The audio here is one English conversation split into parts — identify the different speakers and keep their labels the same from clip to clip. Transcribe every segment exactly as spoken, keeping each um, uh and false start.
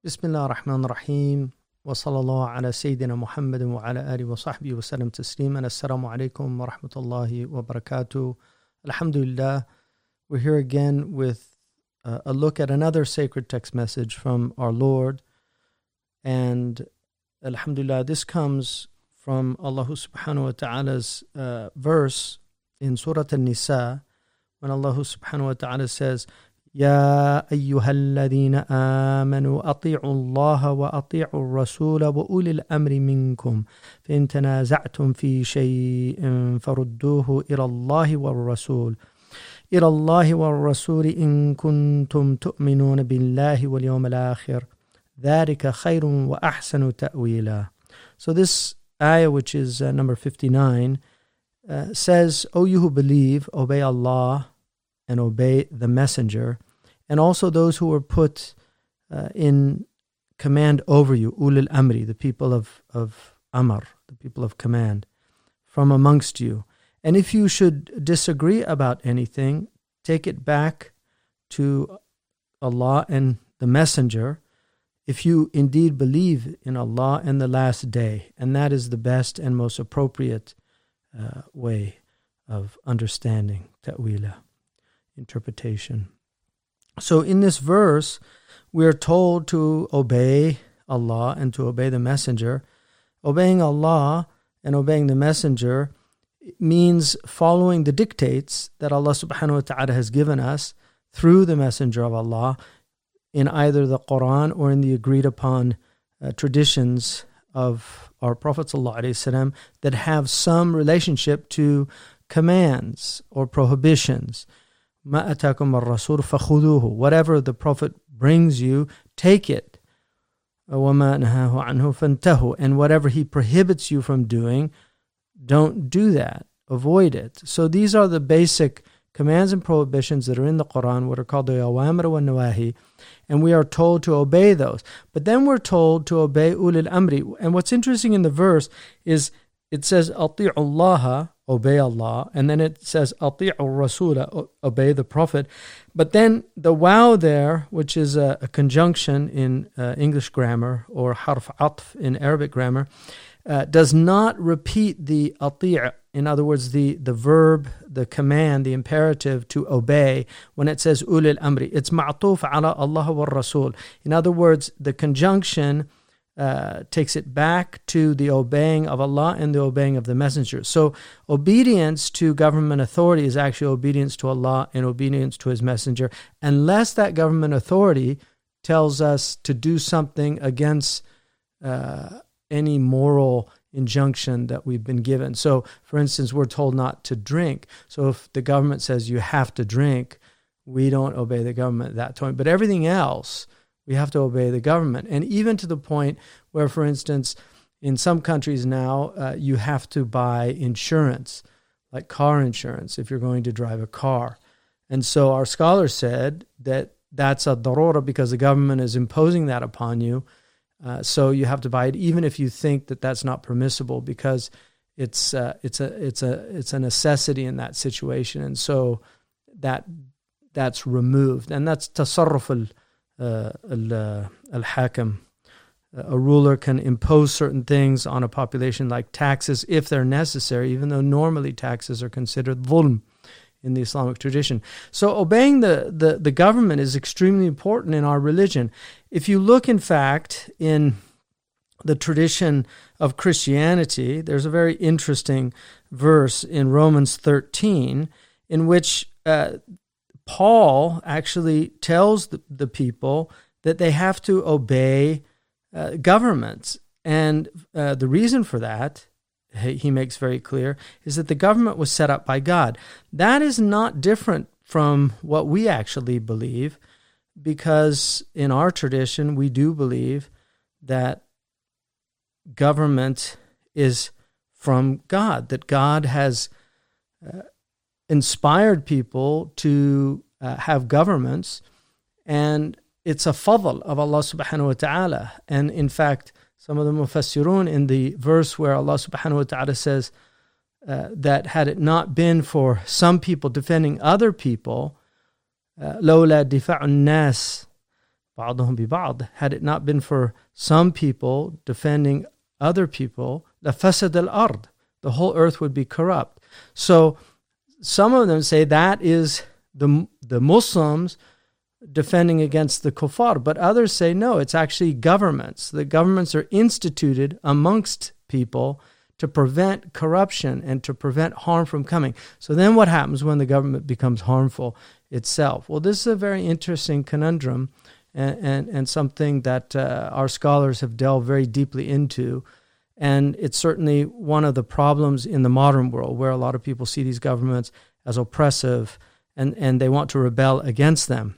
Speaker 1: بسم الله الرحمن الرحيم وصلى الله على سيدنا محمد وعلى آله وصحبه وسلم تسليما. السلام عليكم ورحمة الله وبركاته. Alhamdulillah, we're here again with uh, a look at another sacred text message from our Lord. And Alhamdulillah, this comes from Allah subhanahu wa ta'ala's uh, verse in Surah An-Nisa, when Allah subhanahu wa ta'ala says, يا أيها الذين آمنوا أطيعوا الله وأطيعوا الرسول وأولي الأمر منكم فإن تنازعتم في شيء فردوه إلى الله والرسول إلى الله والرسول إن كنتم تؤمنون بالله واليوم الآخر ذلك خير وأحسن تأويلا. So this ayah, which is uh, number fifty-nine, uh, says, O you who believe, obey Allah and obey the messenger, and also those who were put uh, in command over you, ulil amri, the people of, of amr, the people of command, from amongst you. And if you should disagree about anything, take it back to Allah and the messenger, if you indeed believe in Allah and the last day. And that is the best and most appropriate uh, way of understanding ta'wila, interpretation. So in this verse, we are told to obey Allah and to obey the messenger. Obeying Allah and obeying the messenger means following the dictates that Allah subhanahu wa ta'ala has given us through the messenger of Allah in either the Quran or in the agreed upon uh, traditions of our Prophet sallallahu alaihi wasallam that have some relationship to commands or prohibitions. مَا أَتَاكُمْ الرَّسُولُ فَخُذُوهُ. Whatever the Prophet brings you, take it. وَمَا نَهَاهُ عَنْهُ فَانْتَهُ. And whatever he prohibits you from doing, don't do that. Avoid it. So these are the basic commands and prohibitions that are in the Quran, what are called the awamir wa nawahi, and we are told to obey those. But then we're told to obey ulil amri. And what's interesting in the verse is it says, أَطِيعُ اللَّهَ, obey Allah, and then it says, أَطِيعُ الرَّسُولَ, obey the Prophet. But then the waw there, which is a, a conjunction in uh, English grammar, or harf atf in Arabic grammar, uh, does not repeat the أطيع. In other words, the, the verb, the command, the imperative to obey when it says ulil amri. It's ma'tuf ala Allah wa rasul. In other words, the conjunction uh, takes it back to the obeying of Allah and the obeying of the messenger. So obedience to government authority is actually obedience to Allah and obedience to His messenger, unless that government authority tells us to do something against uh, any moral injunction that we've been given. So, for instance, we're told not to drink. So if the government says you have to drink, we don't obey the government at that point. But everything else, we have to obey the government. And even to the point where, for instance, in some countries now, uh, you have to buy insurance, like car insurance, if you're going to drive a car. And so our scholars said that that's a darura because the government is imposing that upon you. Uh, so you have to buy it, even if you think that that's not permissible, because it's uh, it's a it's a it's a necessity in that situation, and so that that's removed, and that's tasarruf al al al hakim. A ruler can impose certain things on a population, like taxes, if they're necessary, even though normally taxes are considered dhulm in the Islamic tradition. So obeying the, the, the government is extremely important in our religion. If you look, in fact, in the tradition of Christianity, there's a very interesting verse in Romans thirteen in which uh, Paul actually tells the, the people that they have to obey uh, governments. And uh, the reason for that, he makes very clear, is that the government was set up by God. That is not different from what we actually believe, because in our tradition, we do believe that government is from God, that God has uh, inspired people to uh, have governments, and it's a fadl of Allah subhanahu wa ta'ala. And in fact, some of the mufassirun in the verse where Allah subhanahu wa ta'ala says uh, that had it not been for some people defending other people, لولا دفاع الناس بَعْضُهُمْ بِبَعْضٍ. Had it not been for some people defending other people, لَفَسَدَ الْأَرْض. The whole earth would be corrupt. So some of them say that is the the Muslims defending against the kuffar, but others say no, it's actually governments. The governments are instituted amongst people to prevent corruption and to prevent harm from coming. So then what happens when the government becomes harmful itself? Well, this is a very interesting conundrum and, and, and something that uh, our scholars have delved very deeply into. And it's certainly one of the problems in the modern world where a lot of people see these governments as oppressive and, and they want to rebel against them.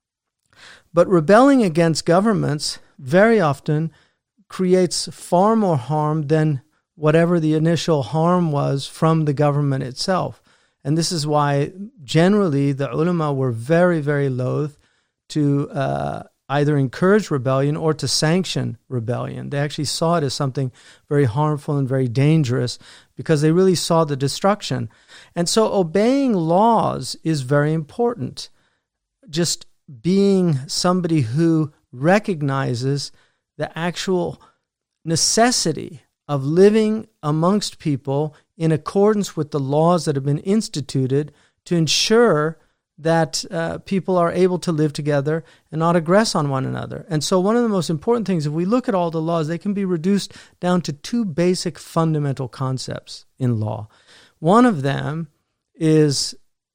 Speaker 1: But rebelling against governments very often creates far more harm than whatever the initial harm was from the government itself. And this is why generally the ulama were very, very loath to uh, either encourage rebellion or to sanction rebellion. They actually saw it as something very harmful and very dangerous because they really saw the destruction. And so obeying laws is very important. Just being somebody who recognizes the actual necessity of living amongst people in accordance with the laws that have been instituted to ensure that uh, people are able to live together and not aggress on one another. And so one of the most important things, if we look at all the laws, they can be reduced down to two basic fundamental concepts in law. One of them is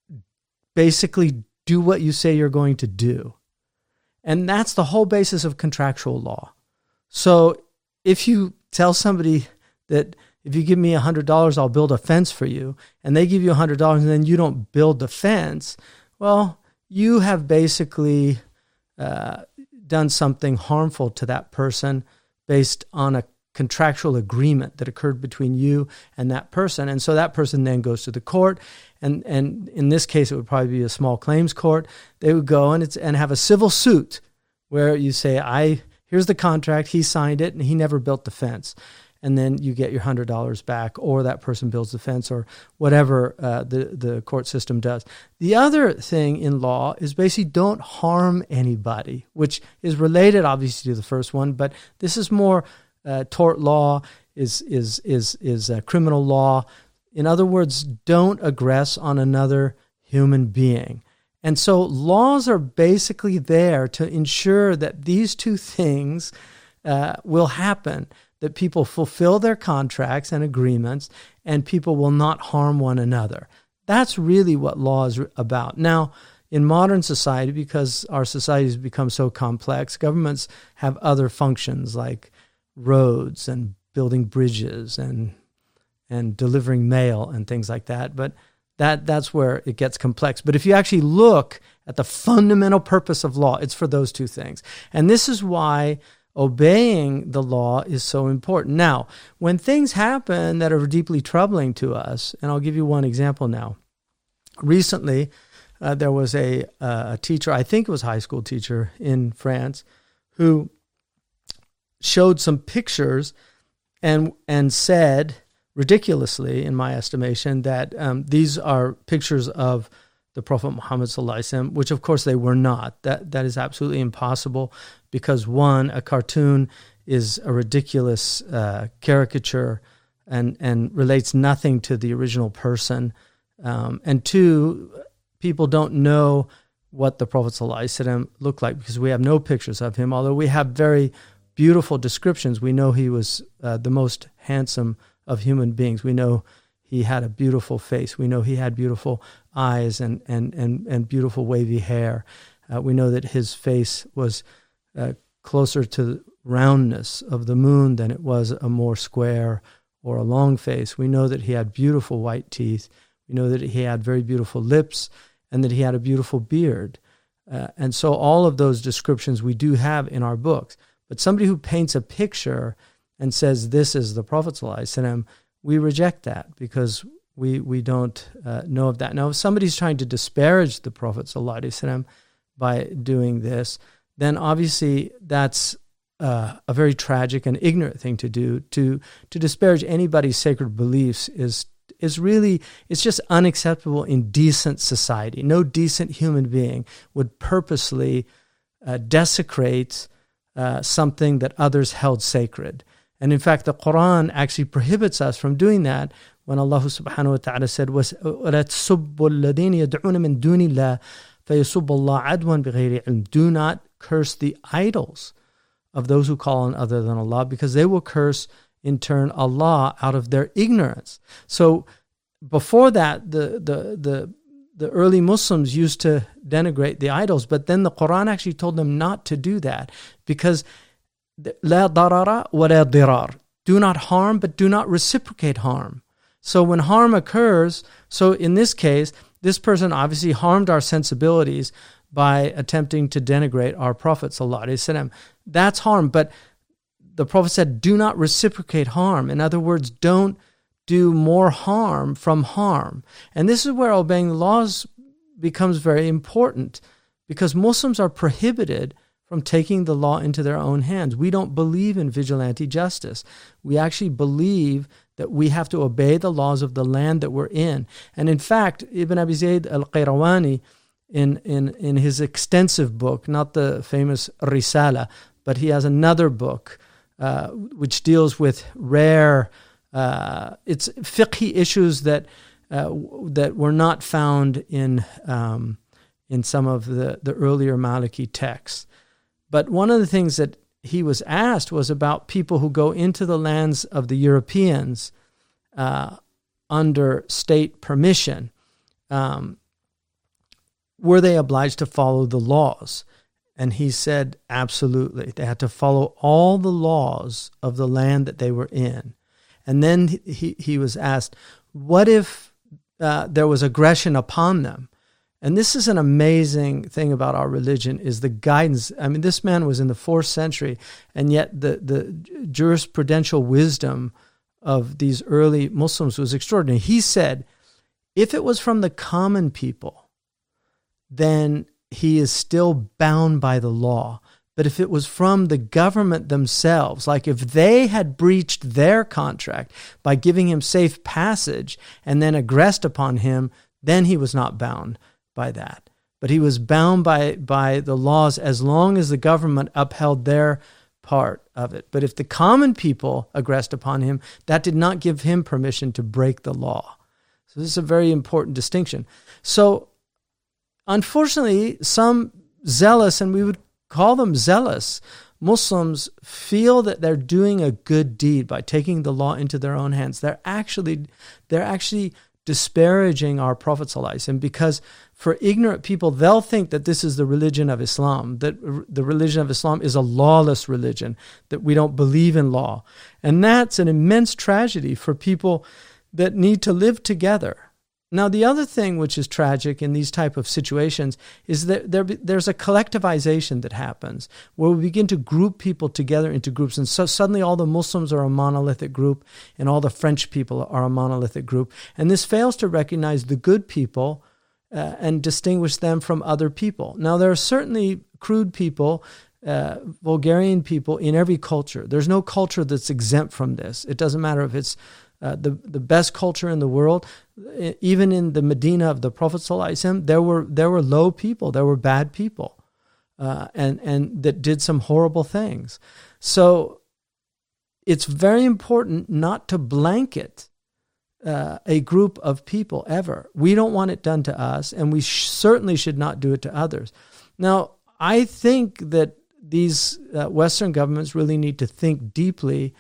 Speaker 1: basically do what you say you're going to do. And that's the whole basis of contractual law. So if you tell somebody that if you give me one hundred dollars, I'll build a fence for you, and they give you one hundred dollars and then you don't build the fence, well, you have basically uh, done something harmful to that person based on a contractual agreement that occurred between you and that person. And so that person then goes to the court, and, and in this case, it would probably be a small claims court. They would go and, it's, and have a civil suit where you say, I here's the contract, he signed it, and he never built the fence. And then you get your one hundred dollars back, or that person builds the fence, or whatever uh, the, the court system does. The other thing in law is basically don't harm anybody, which is related, obviously, to the first one, but this is more uh, tort law, is, is, is, is uh, criminal law. In other words, don't aggress on another human being. And so laws are basically there to ensure that these two things uh, will happen, that people fulfill their contracts and agreements, and people will not harm one another. That's really what law is about. Now, in modern society, because our society has become so complex, governments have other functions like roads and building bridges and and delivering mail and things like that. But that that's where it gets complex. But if you actually look at the fundamental purpose of law, it's for those two things. And this is why obeying the law is so important. Now, when things happen that are deeply troubling to us, and I'll give you one example now. Recently, uh, there was a, uh, a teacher, I think it was a high school teacher in France, who showed some pictures and and said, ridiculously, in my estimation, that um, these are pictures of the Prophet Muhammad sallallahu alaihi wasallam, which of course they were not. That that is absolutely impossible because, one, a cartoon is a ridiculous uh, caricature and and relates nothing to the original person, um, and two, people don't know what the Prophet sallallahu alaihi wasallam looked like because we have no pictures of him. Although we have very beautiful descriptions, we know he was uh, the most handsome of human beings. We know he had a beautiful face. We know he had beautiful eyes and and and, and beautiful wavy hair. Uh, we know that his face was uh, closer to the roundness of the moon than it was a more square or a long face. We know that he had beautiful white teeth. We know that he had very beautiful lips and that he had a beautiful beard. Uh, and so all of those descriptions we do have in our books. But somebody who paints a picture and says this is the Prophet sallallahu alaihi wasallam, we reject that because we we don't uh, know of that. Now, if somebody's trying to disparage the Prophet sallallahu alaihi wasallam by doing this, then obviously that's uh, a very tragic and ignorant thing to do. To to disparage anybody's sacred beliefs is is really, it's just unacceptable in decent society. No decent human being would purposely uh, desecrate uh, something that others held sacred. And in fact, the Quran actually prohibits us from doing that when Allah subhanahu wa ta'ala said, وَلَا تَسُبُّوا الَّذِينَ يَدْعُونَ مِن دُونِ اللَّهِ فَيَسُبُّ اللَّهَ عَدْوًا بِغَيْرِ عِلْمٍ. Do not curse the idols of those who call on other than Allah, because they will curse in turn Allah out of their ignorance. So before that, the the the the early Muslims used to denigrate the idols, but then the Quran actually told them not to do that, because لا ضرر ولا ضرار. Do not harm, but do not reciprocate harm. So when harm occurs, so in this case, this person obviously harmed our sensibilities by attempting to denigrate our Prophet sallallahu alaihi wasallam. That's harm, but the Prophet said, do not reciprocate harm. In other words, don't do more harm from harm. And this is where obeying the laws becomes very important, because Muslims are prohibited from taking the law into their own hands. We don't believe in vigilante justice. We actually believe that we have to obey the laws of the land that we're in. And in fact, Ibn Abi Zayd al-Qayrawani, in, in, in his extensive book, not the famous Risala, but he has another book uh, which deals with rare, uh, it's fiqhi issues that uh, that were not found in um, in some of the, the earlier Maliki texts. But one of the things that he was asked was about people who go into the lands of the Europeans uh, under state permission. Um, were they obliged to follow the laws? And he said, absolutely. They had to follow all the laws of the land that they were in. And then he, he was asked, what if uh, there was aggression upon them? And this is an amazing thing about our religion, is the guidance. I mean, this man was in the fourth century, and yet the, the jurisprudential wisdom of these early Muslims was extraordinary. He said, if it was from the common people, then he is still bound by the law. But if it was from the government themselves, like if they had breached their contract by giving him safe passage and then aggressed upon him, then he was not bound by that. But he was bound by, by the laws as long as the government upheld their part of it. But if the common people aggressed upon him, that did not give him permission to break the law. So this is a very important distinction. So unfortunately, some zealous, and we would call them zealous, Muslims feel that they're doing a good deed by taking the law into their own hands. They're actually, they're actually disparaging our Prophet ﷺ, because for ignorant people, they'll think that this is the religion of Islam, that the religion of Islam is a lawless religion, that we don't believe in law. And that's an immense tragedy for people that need to live together. Now, the other thing which is tragic in these type of situations is that there, there's a collectivization that happens where we begin to group people together into groups. And so suddenly all the Muslims are a monolithic group and all the French people are a monolithic group. And this fails to recognize the good people uh, and distinguish them from other people. Now, there are certainly crude people, uh, vulgarian people in every culture. There's no culture that's exempt from this. It doesn't matter if it's Uh, the, the best culture in the world. Even in the Medina of the Prophet ﷺ, there were there were low people, there were bad people, uh, and, and that did some horrible things. So it's very important not to blanket uh, a group of people ever. We don't want it done to us, and we sh- certainly should not do it to others. Now, I think that these uh, Western governments really need to think deeply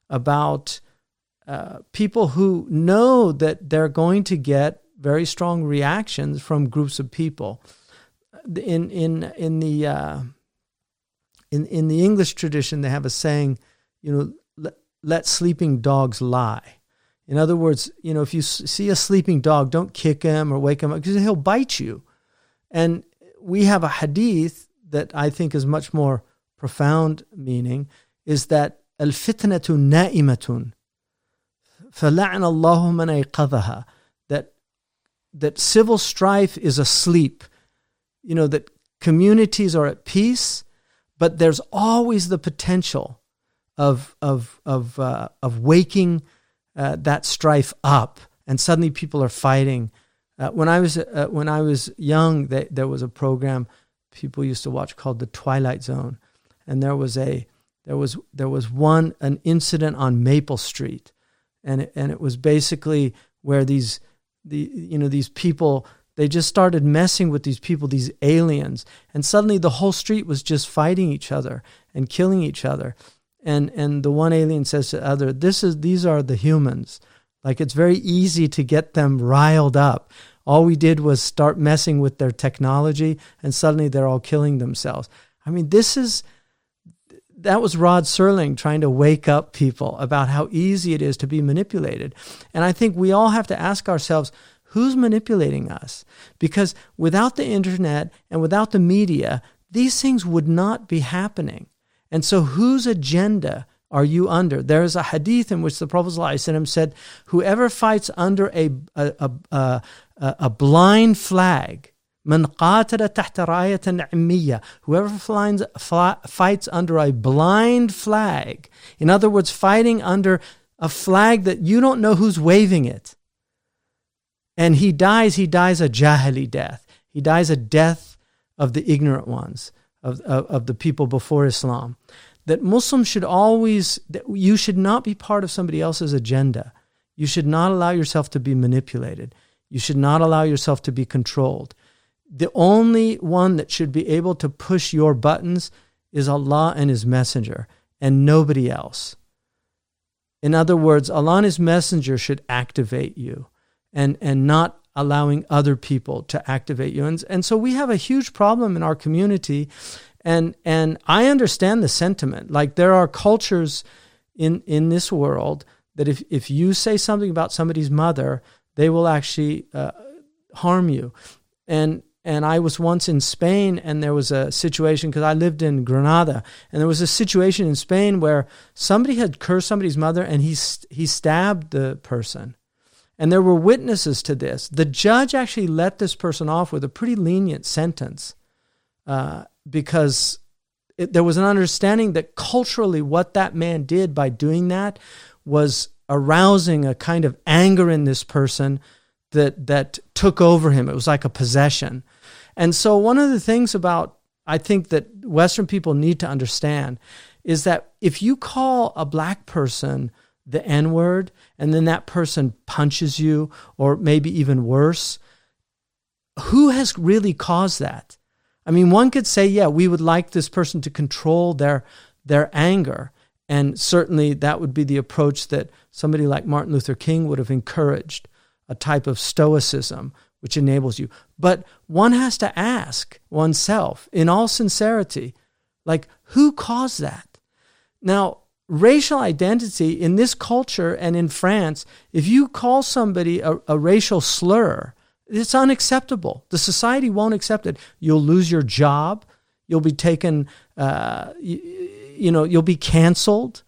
Speaker 1: about Uh, people who know that they're going to get very strong reactions from groups of people. In in in the uh, in in the English tradition, they have a saying, you know, let, let sleeping dogs lie. In other words, you know, if you see a sleeping dog, don't kick him or wake him up, because he'll bite you. And we have a hadith that I think is much more profound meaning, is that al-fitnatu na'imatun, فَلَعْنَ اللَّهُ مَنْ أَيْقَظَهَا, that that civil strife is asleep. You know, that communities are at peace, but there's always the potential of of of uh, of waking uh, that strife up, and suddenly people are fighting. Uh, when I was uh, when I was young, they, there was a program. people used to watch called The Twilight Zone. And there was a there was there was one an incident on Maple Street, and it, and it was basically where these the you know these people, they just started messing with these people, these aliens, and suddenly the whole street was just fighting each other and killing each other. And and the one alien says to the other, "This is these are the humans. Like, it's very easy to get them riled up. All we did was start messing with their technology, and suddenly they're all killing themselves." I mean, this is that was Rod Serling trying to wake up people about how easy it is to be manipulated. And I think we all have to ask ourselves, who's manipulating us? Because without the internet and without the media, these things would not be happening. And so whose agenda are you under? There is a hadith in which the Prophet ﷺ said, whoever fights under a, a, a, a, a blind flag, من قاتل تحت راية عمية, whoever finds, fights under a blind flag, in other words, fighting under a flag that you don't know who's waving it, and he dies, he dies a jahili death. He dies a death of the ignorant ones, of, of, of the people before Islam. That Muslims should always, that you should not be part of somebody else's agenda. You should not allow yourself to be manipulated. You should not allow yourself to be controlled. The only one that should be able to push your buttons is Allah and His Messenger, and nobody else. In other words, Allah and His Messenger should activate you, and, and not allowing other people to activate you. And, and so we have a huge problem in our community, and and I understand the sentiment. Like, there are cultures in, in this world that if, if you say something about somebody's mother, they will actually uh, harm you. And And I was once in Spain, and there was a situation, because I lived in Granada, and there was a situation in Spain where somebody had cursed somebody's mother, and he he stabbed the person. And there were witnesses to this. The judge actually let this person off with a pretty lenient sentence uh, because it, there was an understanding that culturally what that man did by doing that was arousing a kind of anger in this person that that took over him. It was like a possession. And so one of the things about, I think, that Western people need to understand is that if you call a black person the N-word and then that person punches you, or maybe even worse, who has really caused that? I mean, one could say, yeah, we would like this person to control their their anger. And certainly that would be the approach that somebody like Martin Luther King would have encouraged, a type of stoicism which enables you. But one has to ask oneself, in all sincerity, like, who caused that? Now, racial identity in this culture and in France, if you call somebody a, a racial slur, it's unacceptable. The society won't accept it. You'll lose your job. You'll be taken, uh, you, you know, you'll be canceled.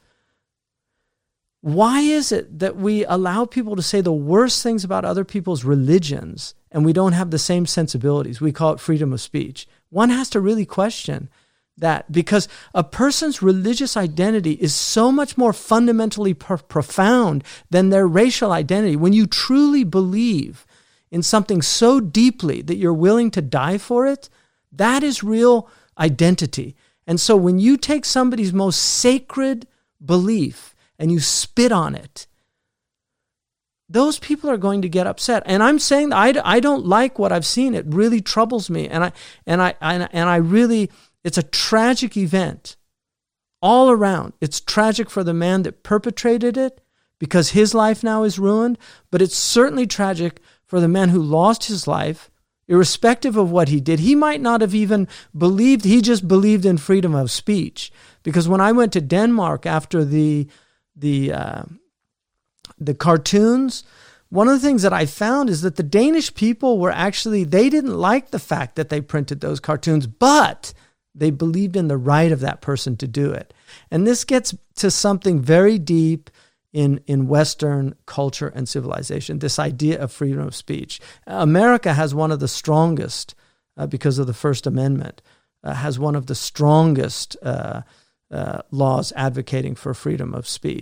Speaker 1: Why is it that we allow people to say the worst things about other people's religions and we don't have the same sensibilities? We call it freedom of speech. One has to really question that, because a person's religious identity is so much more fundamentally pro- profound than their racial identity. When you truly believe in something so deeply that you're willing to die for it, that is real identity. And so when you take somebody's most sacred belief and you spit on it, those people are going to get upset. And I'm saying I, I don't like what I've seen. It really troubles me. And I and I and, and I really, it's a tragic event all around. It's tragic for the man that perpetrated it, because his life now is ruined. But it's certainly tragic for the man who lost his life, irrespective of what he did. He might not have even believed, he just believed in freedom of speech. Because when I went to Denmark after the the uh, the cartoons, one of the things that I found is that the Danish people were actually, they didn't like the fact that they printed those cartoons, but they believed in the right of that person to do it. And this gets to something very deep in, in Western culture and civilization, this idea of freedom of speech. America has one of the strongest, uh, because of the First Amendment, uh, has one of the strongest uh, uh, laws advocating for freedom of speech.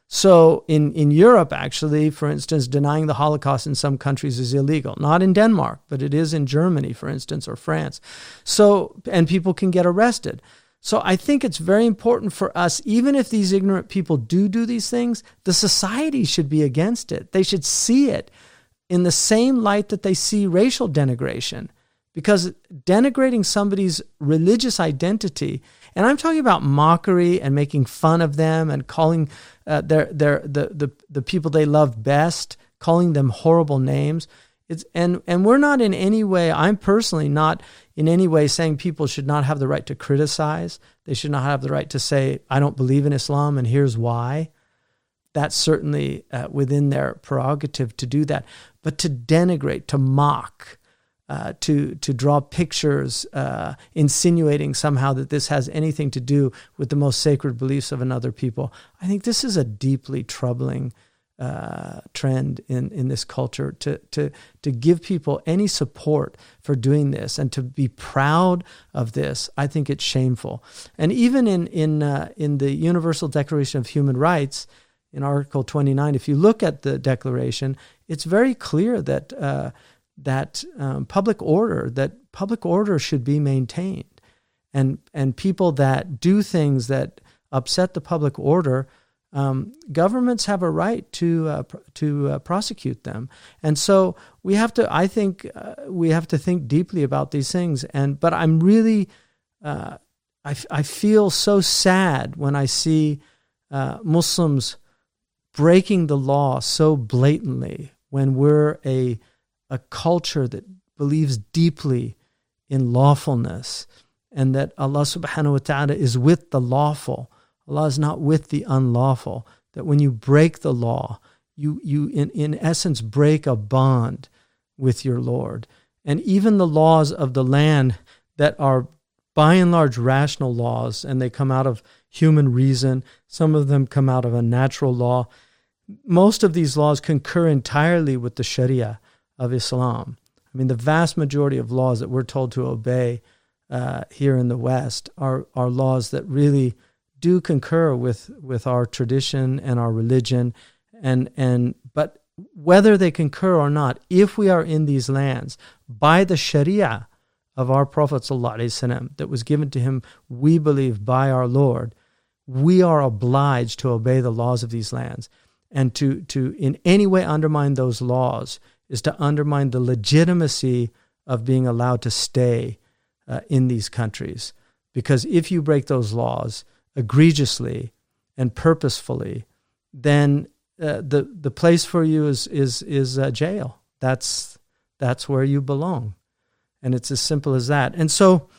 Speaker 1: So in, in Europe, actually, for instance, denying the Holocaust in some countries is illegal. Not in Denmark, but it is in Germany, for instance, or France. So, and people can get arrested. So I think it's very important for us, even if these ignorant people do do these things, the society should be against it. They should see it in the same light that they see racial denigration. Because denigrating somebody's religious identity, and I'm talking about mockery and making fun of them and calling uh, their their the, the the people they love best, calling them horrible names. It's and and we're not in any way. I'm personally not in any way saying people should not have the right to criticize. They should not have the right to say, I don't believe in Islam and here's why. That's certainly uh, within their prerogative to do that. But to denigrate, to mock, Uh, to to draw pictures, uh, insinuating somehow that this has anything to do with the most sacred beliefs of another people. I think this is a deeply troubling uh, trend in, in this culture, to, to, to give people any support for doing this and to be proud of this. I think it's shameful. And even in, in, uh, in the Universal Declaration of Human Rights, in Article twenty-nine, if you look at the declaration, it's very clear that uh, that um, public order, that public order should be maintained. And and people that do things that upset the public order, um, governments have a right to uh, pr- to uh, prosecute them. And so we have to, I think, uh, we have to think deeply about these things. And but I'm really, uh, I, I feel so sad when I see uh, Muslims breaking the law so blatantly when we're a a culture that believes deeply in lawfulness and that Allah subhanahu wa ta'ala is with the lawful. Allah is not with the unlawful. That when you break the law, you, you in, in essence break a bond with your Lord. And even the laws of the land that are by and large rational laws, and they come out of human reason, some of them come out of a natural law. Most of these laws concur entirely with the Sharia of Islam. I mean, the vast majority of laws that we're told to obey uh, here in the West are are laws that really do concur with, with our tradition and our religion. And and but whether they concur or not, if we are in these lands by the Sharia of our Prophet ﷺ that was given to him, we believe, by our Lord, we are obliged to obey the laws of these lands. And to to in any way undermine those laws is to undermine the legitimacy of being allowed to stay uh, in these countries. Because if you break those laws egregiously and purposefully, then uh, the the place for you is is is uh, jail. That's that's where you belong, and it's as simple as that. And so,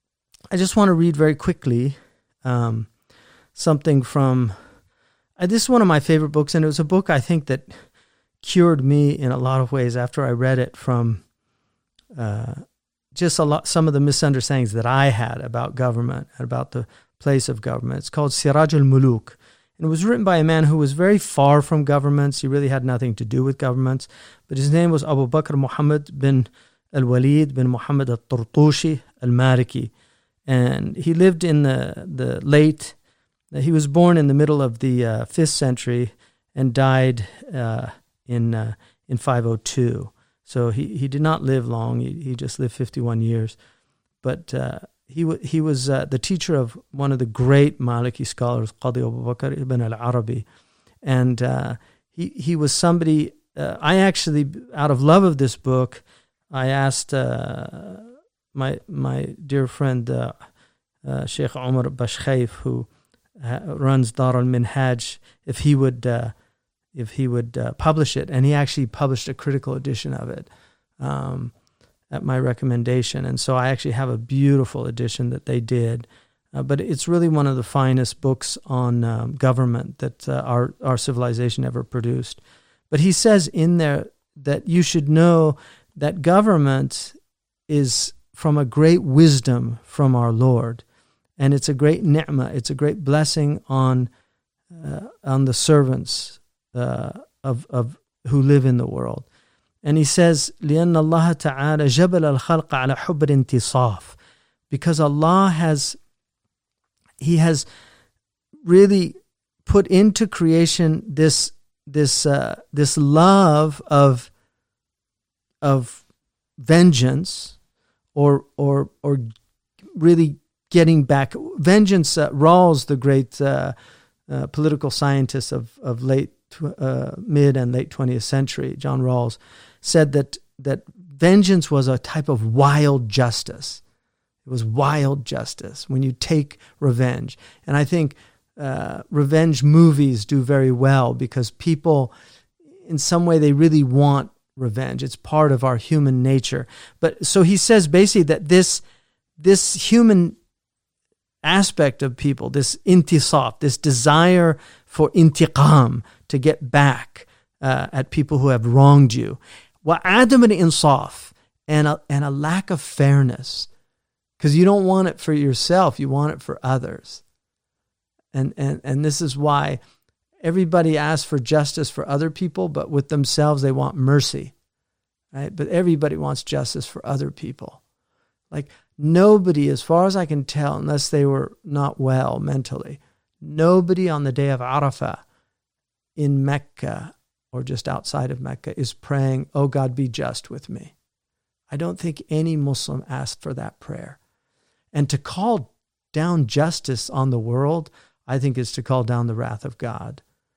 Speaker 1: I just want to read very quickly um, something from. Uh, this is one of my favorite books, and it was a book I think that cured me in a lot of ways after I read it from uh, just a lot, some of the misunderstandings that I had about government, about the place of government. It's called Siraj al-Muluk. And it was written by a man who was very far from governments. He really had nothing to do with governments. But his name was Abu Bakr Muhammad bin al-Walid bin Muhammad al-Tartushi al-Maliki. And he lived in the, the late, he was born in the middle of the uh, fifth century and died uh, in uh, in five oh two. So he, he did not live long. He, he just lived fifty-one years. But uh, he, w- he was uh, the teacher of one of the great Maliki scholars, Qadi Abu Bakr ibn al-Arabi. And uh, he, he was somebody, uh, I actually, out of love of this book, I asked uh, my my dear friend, uh, uh, Sheikh Omar Bashkhaif, who uh, runs Dar al-Minhaj, if he would... Uh, if he would uh, publish it. And he actually published a critical edition of it um, at my recommendation. And so I actually have a beautiful edition that they did. Uh, but it's really one of the finest books on um, government that uh, our, our civilization ever produced. But he says in there that you should know that government is from a great wisdom from our Lord. And it's a great ni'mah, it's a great blessing on, uh, on the servants Uh, of of who live in the world. And he says, لأن الله تعالى جبل الخلق على حب الانتصاف, because Allah has, He has really put into creation this this uh, this love of of vengeance, or or or really getting back vengeance. Uh, Rawls, the great uh, uh, political scientist of of late uh, mid and late twentieth century, John Rawls, said that that vengeance was a type of wild justice. It was wild justice when you take revenge, and I think uh, revenge movies do very well because people, in some way, they really want revenge. It's part of our human nature. But so he says basically that this this human aspect of people, this intisaf, this desire for intiqam, to get back uh, at people who have wronged you, wa adam al-insaf, and a, and a lack of fairness, because you don't want it for yourself, you want it for others. And, and and this is why everybody asks for justice for other people, but with themselves they want mercy, right? But everybody wants justice for other people. Like nobody, as far as I can tell, unless they were not well mentally, nobody on the day of Arafah in Mecca or just outside of Mecca is praying, "Oh God, be just with me." I don't think any Muslim asked for that prayer. And to call down justice on the world, I think, is to call down the wrath of God.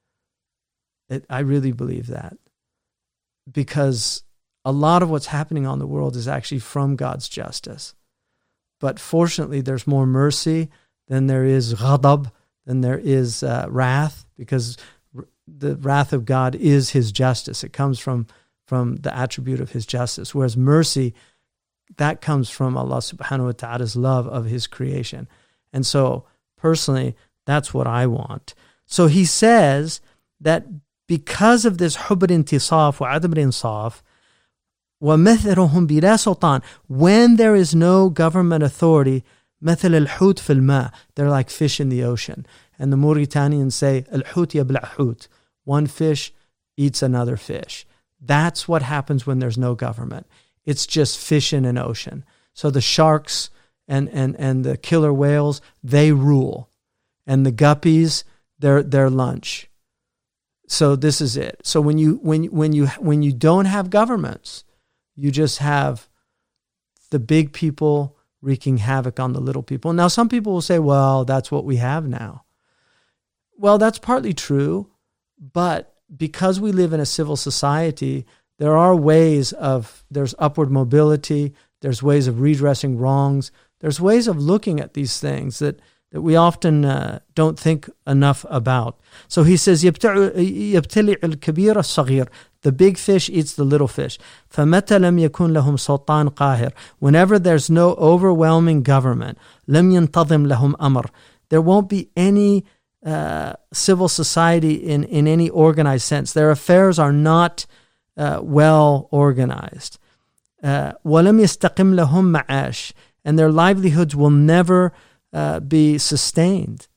Speaker 1: It, I really believe that. Because a lot of what's happening on the world is actually from God's justice. But fortunately, there's more mercy than there is ghadab, than there is uh, wrath, because r- the wrath of God is his justice. It comes from, from the attribute of his justice. Whereas mercy, that comes from Allah subhanahu wa ta'ala's love of his creation. And so, personally, that's what I want. So he says that because of this hubb al-intisaf wa adam al-insaf, وَمَثَلُهُمْ بِلَا سُلْطَانٍ, when there is no government authority, مَثَلَ الْحُوتِ فِي الْمَاءِ, they're like fish in the ocean. And the Mauritanians say, الْحُوتِ يَبْلَعْ حُوتِ, one fish eats another fish. That's what happens when there's no government. It's just fish in an ocean. So the sharks and, and, and the killer whales, they rule. And the guppies, they're, they're lunch. So this is it. So when you, when, when you, when you don't have governments, you just have the big people wreaking havoc on the little people. Now, some people will say, well, that's what we have now. Well, that's partly true, but because we live in a civil society, there are ways of, there's upward mobility, there's ways of redressing wrongs, there's ways of looking at these things that, that we often uh, don't think enough about. So he says, يَبْتَلِعُ الْكَبِيرَ الصَّغِيرَ, the big fish eats the little fish. فَمَتَى لَمْ يَكُنْ لَهُمْ سُلْطَانٌ قَاهِرٌ, whenever there's no overwhelming government, لَمْ يَنْتَظِمْ لَهُمْ أَمْرٌ, there won't be any uh, civil society in, in any organized sense. Their affairs are not uh, well organized. Uh, وَلَمْ يَسْتَقِمْ لَهُمْ مَعَاشٌ, and their livelihoods will never Uh, be sustained.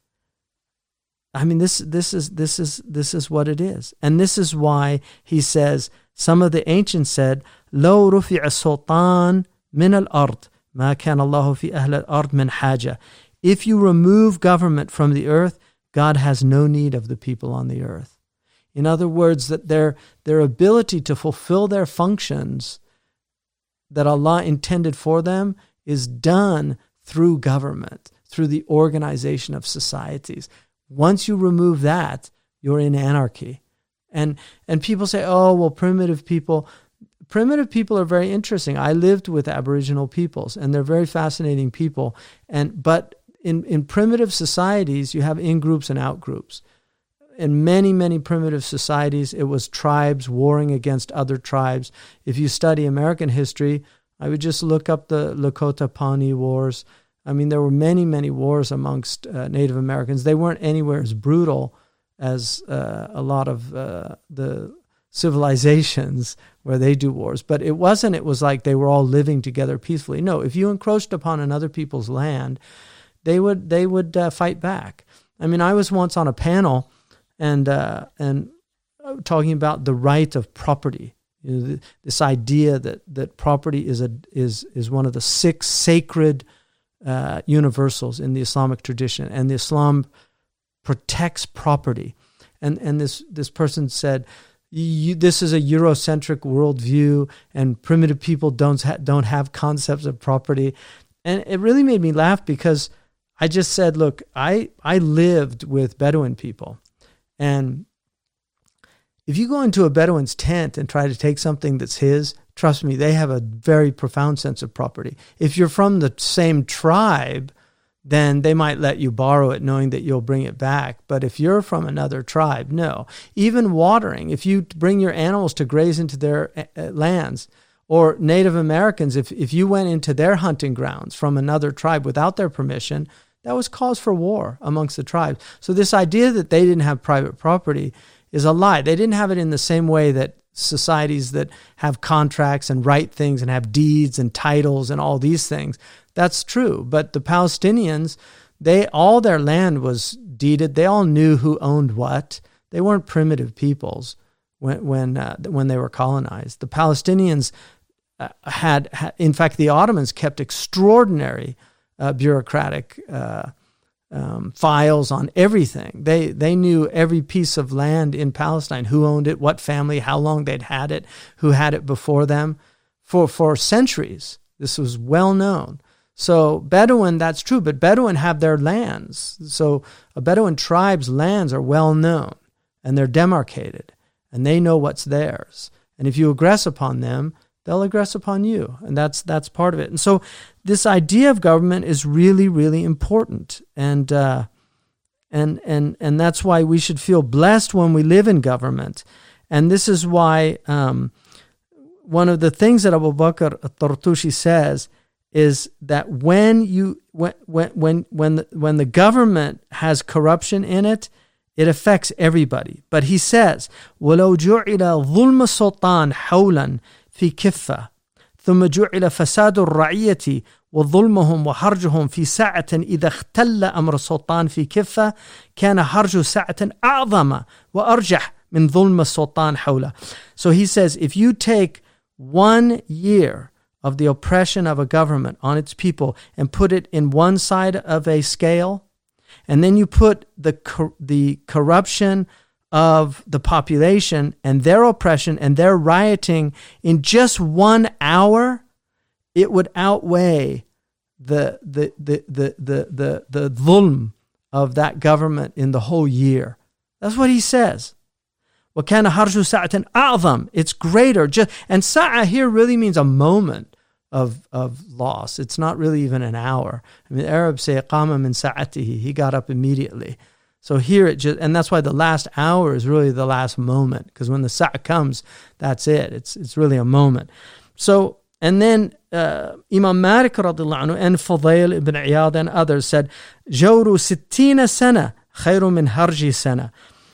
Speaker 1: I mean, this this is this is this is what it is, and this is why he says. Some of the ancients said, "لو رفع السلطان من الأرض ما كان الله في أهل الأرض من حاجة." If you remove government from the earth, God has no need of the people on the earth. In other words, that their their ability to fulfill their functions that Allah intended for them is done through government, through the organization of societies. Once you remove that, you're in anarchy. And and people say, oh, well, primitive people. Primitive people are very interesting. I lived with Aboriginal peoples, and they're very fascinating people. And but in, in primitive societies, you have in-groups and out-groups. In many, many primitive societies, it was tribes warring against other tribes. If you study American history, I would just look up the Lakota Pawnee Wars. I mean, there were many, many wars amongst uh, Native Americans. They weren't anywhere as brutal as uh, a lot of uh, the civilizations where they do wars. But it wasn't, it was like they were all living together peacefully. No, if you encroached upon another people's land, they would they would uh, fight back. I mean, I was once on a panel and uh, and talking about the right of property. You know, the, this idea that that property is a is is one of the six sacred uh, universals in the Islamic tradition, and the Islam protects property. And and this, this person said, you, this is a Eurocentric worldview, and primitive people don't ha- don't have concepts of property. And it really made me laugh, because I just said, look, I, I lived with Bedouin people. And if you go into a Bedouin's tent and try to take something that's his, trust me, they have a very profound sense of property. If you're from the same tribe, then they might let you borrow it knowing that you'll bring it back. But if you're from another tribe, no. Even watering, if you bring your animals to graze into their uh, lands, or Native Americans, if, if you went into their hunting grounds from another tribe without their permission, that was cause for war amongst the tribes. So this idea that they didn't have private property is a lie. They didn't have it in the same way that societies that have contracts and write things and have deeds and titles and all these things. That's true. But the Palestinians, they all their land was deeded. They all knew who owned what. They weren't primitive peoples when when uh, when they were colonized. The Palestinians uh, had, had, in fact, the Ottomans kept extraordinary uh, bureaucratic uh, um, files on everything. They they knew every piece of land in Palestine, who owned it, what family, how long they'd had it, who had it before them, for for centuries. This was well known. So Bedouin, that's true, but Bedouin have their lands. So a Bedouin tribe's lands are well known, and they're demarcated, and they know what's theirs. And if you aggress upon them, they'll aggress upon you, and that's that's part of it. And so this idea of government is really, really important, and uh, and and and that's why we should feel blessed when we live in government. And this is why um, one of the things that Abu Bakr al-Tartushi says is that when you when when when when the, when the government has corruption in it, it affects everybody. But he says, وَلَوْ جُعِلَ ظُلْمَ السُّلْطَانِ حَوْلًا فِي كِفَّةٍ ثُمَّ جُعِلَ فَسَادُ الرَّعِيَّةِ وَظُلْمُهُمْ وَحَرْجُهُمْ فِي سَاعَةٍ إِذَا اخْتَلَّ أَمْرُ السُّلْطَانِ فِي كِفَّةٍ كَانَ حَرْجُ سَاعَةٍ أَعْظَمَ وَأَرْجَحَ مِنْ ظُلْمَ السُّلْطَانِ حَوْلًا. So he says, if you take one year of the oppression of a government on its people and put it in one side of a scale, and then you put the cor- the corruption of the population and their oppression and their rioting in just one hour, it would outweigh the the the the the the, the dhulm of that government in the whole year. That's what he says. وَكَانَ حَرْجُ سَاعَةٍ أَعْظَمَ. It's greater. Just, and sa'a here really means a moment of of loss. It's not really even an hour. I mean, the Arabs say قَامَ مِنْ سَاعَتِهِ. He got up immediately. So here it just, and that's why the last hour is really the last moment, because when the sa'a comes, that's it. It's it's really a moment. So, and then uh, Imam Malik radiallahu anhu and Fudayl ibn Iyad and others said, جَوْرُ سِتِّينَ سَنَةً خَيْرٌ مِنْ هَرْجِ سَنَةً.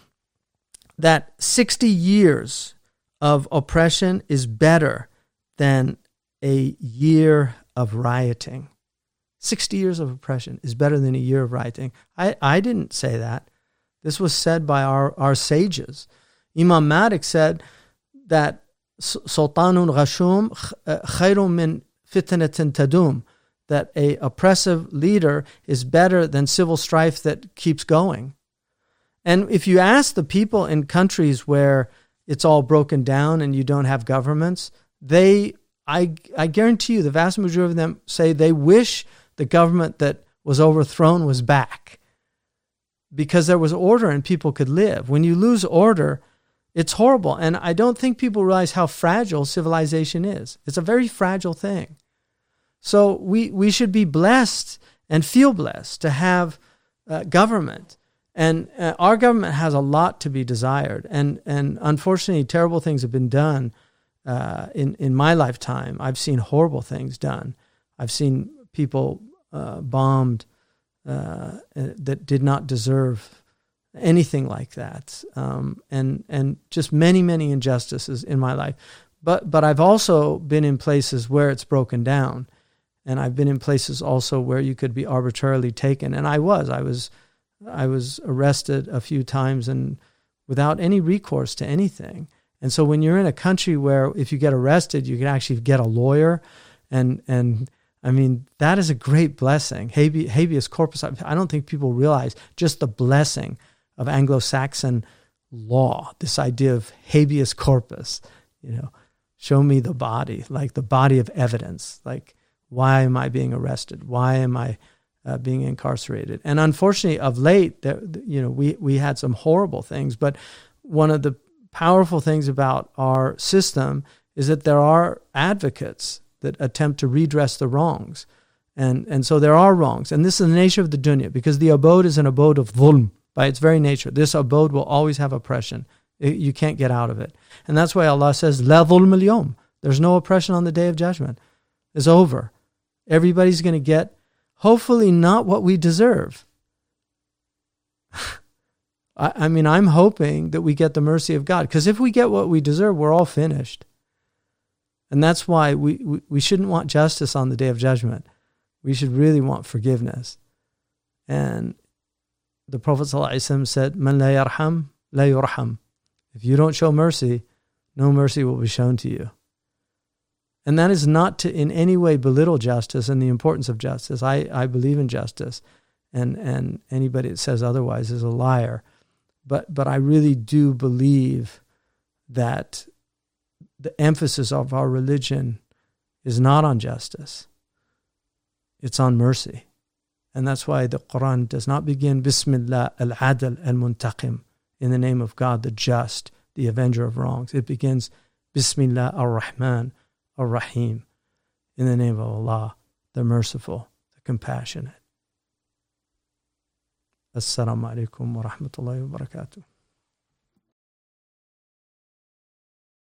Speaker 1: That sixty years of oppression is better than a year of rioting. sixty years of oppression is better than a year of rioting. I, I didn't say that. This was said by our, our sages. Imam Malik said that Sultanun Ghashum khayrun min fitnatin tadum, that a oppressive leader is better than civil strife that keeps going. And if you ask the people in countries where it's all broken down and you don't have governments, they, I, I guarantee you, the vast majority of them say they wish the government that was overthrown was back, because there was order and people could live. When you lose order, it's horrible. And I don't think people realize how fragile civilization is. It's a very fragile thing. So we, we should be blessed and feel blessed to have uh, government. And uh, our government has a lot to be desired. And and unfortunately, terrible things have been done uh, in, in my lifetime. I've seen horrible things done. I've seen people uh, bombed uh, that did not deserve anything like that. Um, and and just many, many injustices in my life. But but I've also been in places where it's broken down. And I've been in places also where you could be arbitrarily taken. And I was. I was... I was arrested a few times and without any recourse to anything. And so when you're in a country where if you get arrested, you can actually get a lawyer. And, and I mean, that is a great blessing. Habeas, habeas corpus, I don't think people realize just the blessing of Anglo-Saxon law, this idea of habeas corpus, you know, show me the body, like the body of evidence, like why am I being arrested? Why am I uh, being incarcerated? And unfortunately, of late, there, you know, we, we had some horrible things, but one of the powerful things about our system is that there are advocates that attempt to redress the wrongs. And and so there are wrongs. And this is the nature of the dunya, because the abode is an abode of dhulm by its very nature. This abode will always have oppression. It, you can't get out of it. And that's why Allah says, La dhulm al-yawm. There's no oppression on the Day of Judgment. It's over. Everybody's going to get, hopefully, not what we deserve. I, I mean, I'm hoping that we get the mercy of God, because if we get what we deserve, we're all finished. And that's why we, we, we shouldn't want justice on the Day of Judgment. We should really want forgiveness. And the Prophet ﷺ said, Man la yarham, la yurham. If you don't show mercy, no mercy will be shown to you. And that is not to in any way belittle justice and the importance of justice. I, I believe in justice. And, and anybody that says otherwise is a liar. But, but I really do believe that the emphasis of our religion is not on justice. It's on mercy. And that's why the Quran does not begin Bismillah al-Adl al-Muntaqim, in the name of God, the just, the avenger of wrongs. It begins Bismillah ar-Rahman ar-Rahim, in the name of Allah, the merciful, the compassionate. Assalamu alaikum wa rahmatullahi wa barakatuh.